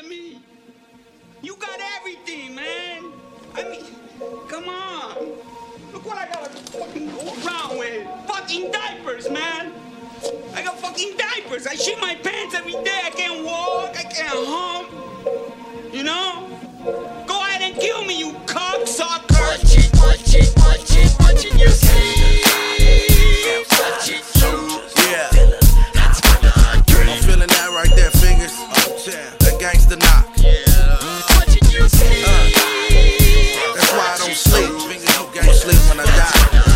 me. You got everything, man. I mean, come on. Look what I gotta fucking go around with. Fucking diapers, man. I got fucking diapers. I shit my pants every day. I can't walk. I can't hump. You know? Go ahead and kill me, you cocksucker. Watch it, watch it, watch it, watch it, you see. Watch it, yeah. I'm feeling that right there, fingers. That gangsta knock. Watch it, you see. That's why I don't sleep. Fingers, you can't sleep when I die.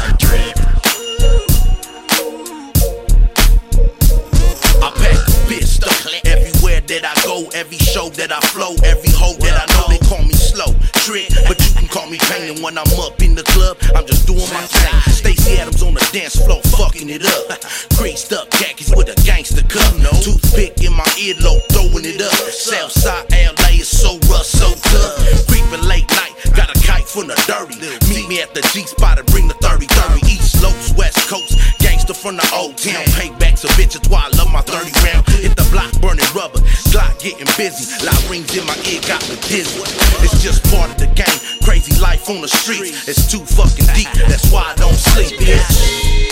I pack a bitch stuff everywhere that I go, every show that I flow, every hoe that I know. They call me slow, trick, but you can call me painting. When I'm up in the club, I'm just doing my thing. Stacey Adams on the dance floor, fucking it up. Creased up khakis with a gangster cup. Toothpick in my earlobe, throwing it up. Southside LA is so rough, so tough. Creeping late night, got a kite from the dirty. Meet me at the G spot and bring the 30-30. East Slopes, West Coast, gangster from the old town. Paybacks a bitch, that's why I love my 30 round. Hit the block, burning rubber, Glock getting busy. Loud rings in my ear, got me dizzy. It's just part of the game, crazy life on the streets. It's too fucking deep, that's why I don't sleep, bitch.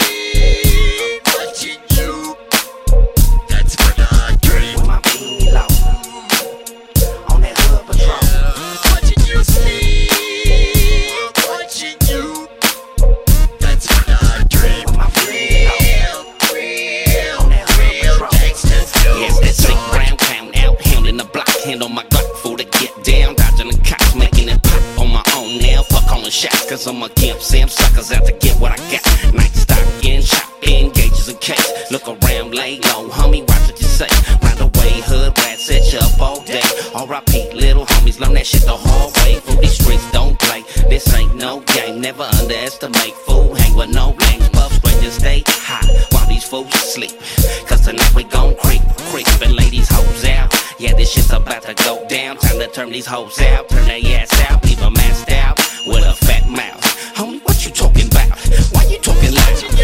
Hand on my Glock for to get down, dodging the cops, making it pop on my own now. Fuck calling shots, cause I'm a gimp. Sam suckers out to get what I got. Night stocking, shopping, gauges and case. Look around, lay low, homie, watch what you say. Round the way, hood rats set you up all day. R.I.P. little homies, learn that shit the hard way. Fool, these streets don't play, this ain't no game. Never underestimate, fool, hang with no lanes. Puff straight to stay hot while these fools sleep. Cause tonight we gon' creep and lay these hoes out. Yeah, this shit's about to go down. Time to turn these hoes out. Turn their ass out. Leave them masked out with a fat mouth. Homie, what you talking about? Why you talking loud? You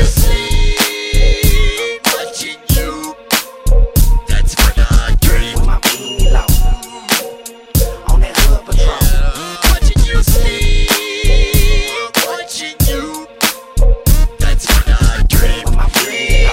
see, watching you. That's what I dream. With my beanie low on that hood patrol. Watching you sleep. Watching you. That's what I dream. With my beanie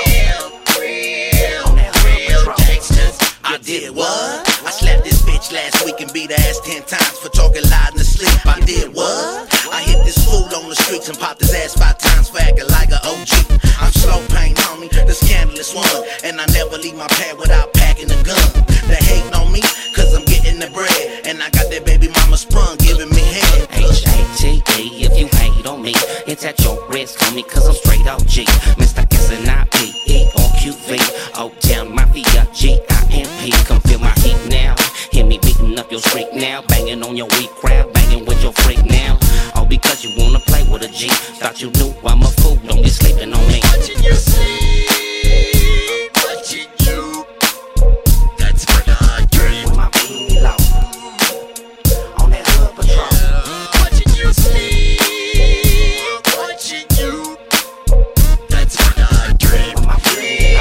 low on that hood patrol. I did what? I slapped this bitch last week and beat her ass 10 times for talking loud in the sleep. I did what? I hit this fool on the streets and popped his ass 5 times for acting like a OG. I'm slow pain, homie, the scandalous one. And I never leave my pad without packing a gun. They hating on me, cause I'm getting the bread. And I got that baby mama sprung giving me head. H-A-T-E, if you hate on me, it's at your risk, homie, cause I'm straight OG. Mr. S-N-I-P-E on QV, O-Town Mafia, G-I-M-P. Come feel my heat now, hear me beating up your street now. Banging on your weak crowd, banging with your freak now. All because you wanna play with a G. Thought you knew I'm a fool, don't be sleeping on me. Watching you sleep. Watching you. That's what I dream. With my beanie low on that hood patrol. Watching you sleep. Watching you. That's what I dream. With my beanie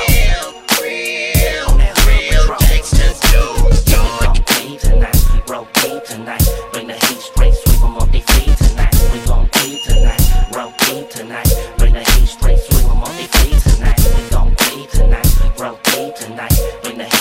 low on that hood patrol. Gangsters do. Gon' clean tonight, roll clean tonight. Bring the heat straight, sweep 'em off their feet tonight. We gon' clean tonight, roll clean tonight. Bring the heat straight, sweep 'em off their feet tonight. We gon' clean tonight, roll clean tonight. Bring the heat